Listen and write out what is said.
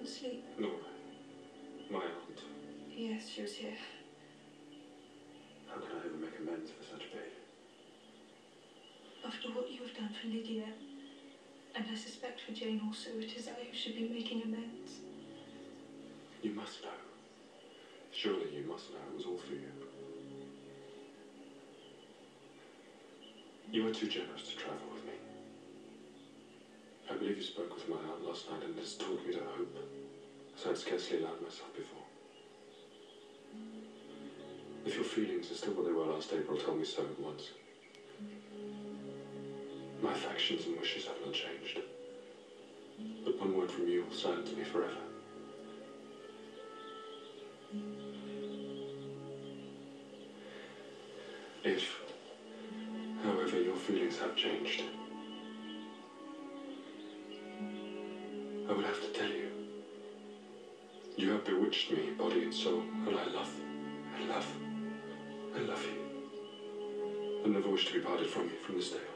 couldn't sleep. Nora. My aunt. Yes, she was here. How can I ever make amends for such pain? After what you have done for Lydia, and I suspect for Jane also, it is I who should be making amends. You must know. Surely you must know it was all for you. You were too generous to travel with me. I believe you spoke with my aunt last night and has taught me to hope, as I'd scarcely allowed myself before. If your feelings are still what they were last April, tell me so at once. My affections and wishes have not changed. But one word from you will silence me forever. If, however, your feelings have changed, I would have to tell you. You have bewitched me, body and soul, and I love you. I never wish to be parted from you from this day on.